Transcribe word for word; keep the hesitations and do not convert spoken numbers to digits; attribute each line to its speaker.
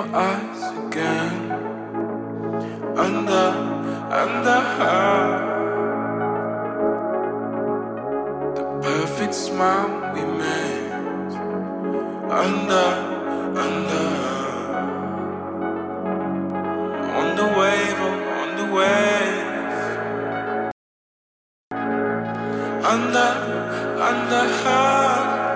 Speaker 1: eyes again. Under, under her. The perfect smile we made. Under, under her. On the wave, oh, on the wave. Under, under her.